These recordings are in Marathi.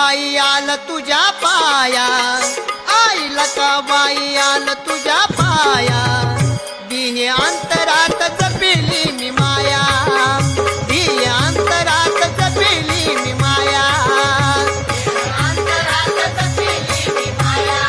बाई आलं तुझ्या पाया, आई लका बाई आलं तुझ्या पाया, दिने अंतरात जपिली मी माया, दिने अंतरात जपिली मी माया, अंतरात जपिली मी माया,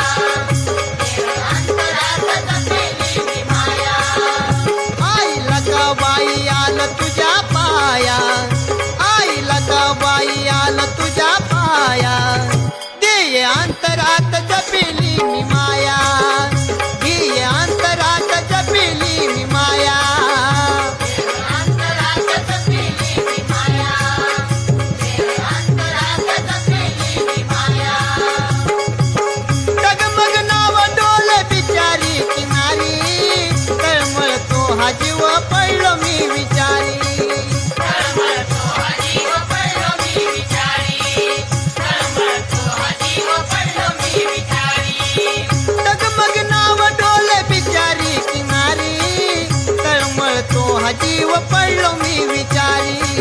अंतरात जपिली मी माया, आई लका बाई आलं तुझ्या पाया, आई लका बाई आलं तुझ्या पाया, दिये अंतरात जपिली मी माया, दिये अंतरात जपिली मी माया, अंतरात जपिली मी माया, अंतरात जपिली मी माया, डगमग नाव डोले बिचारी किनारी, तळमळतो हा जीव पडलो मी विचारी, जीव पडलो मी विचारी,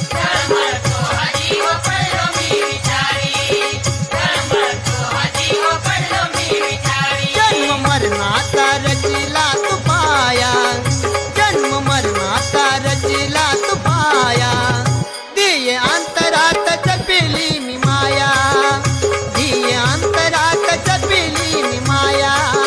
जन्म मरणाचा रचिला तू पाया, जन्म मरणाचा रचिला तू पाया, दिये अंतरात जपिली मी माया, दिये अंतरात जपिली मी माया,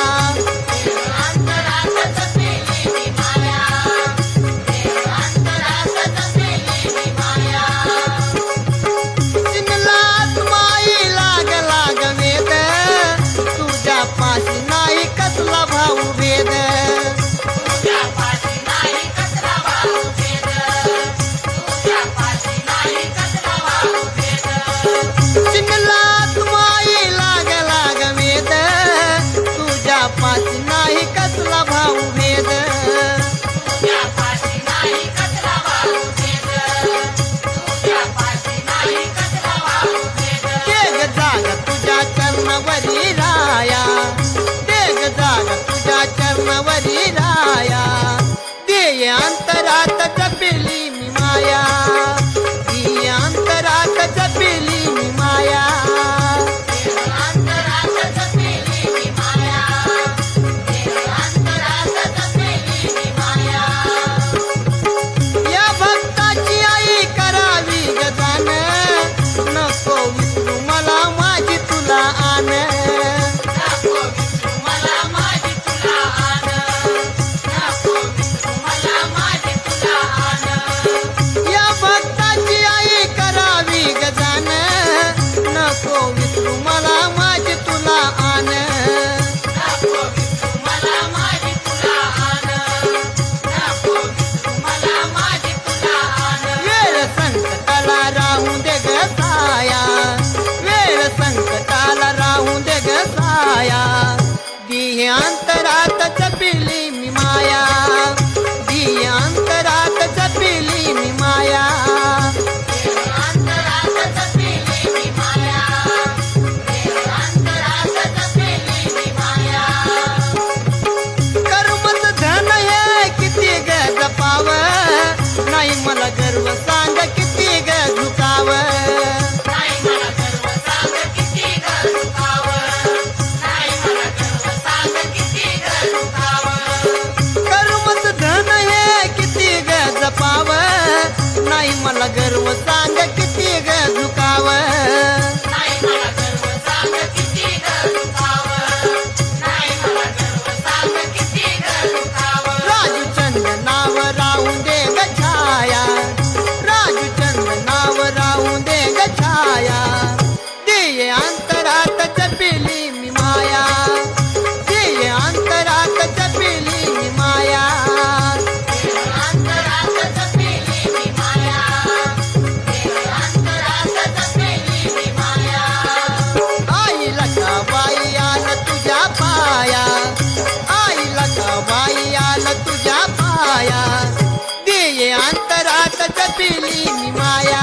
नाही कसला भाऊ भेद, देग जाग तुझ्या चरणावरी राया, देग जाग तुझ्या चरणावरी राया, दिये अंतरात जपिली मी माया, दिये अंतरात जपिली मी माया, दिये अंतरात जपिली मी माया, दिये अंतरात जपिली मी माया, अंतरात जपिली मी माया, अंतरात जपिली मी माया, कर्मच धन हे किती ग जपाव, नाही मला गर्व सांग किती ग झुकाव, नाही मला गर्व सांग किती ग झुकाव, नाही मला गर्व सांग किती ग झुकाव, नाही मला गर्व सांग किती ग झुकाव, राजू चंदनाव राहून दे ग छाया, राजू चंदनाव राहून दे ग छाया, दिये अंतरात जपिली मी माया, दिये अंतरात जपिली मी माया, तुझ्या पाया, दिये अंतरात जपिली मी माया,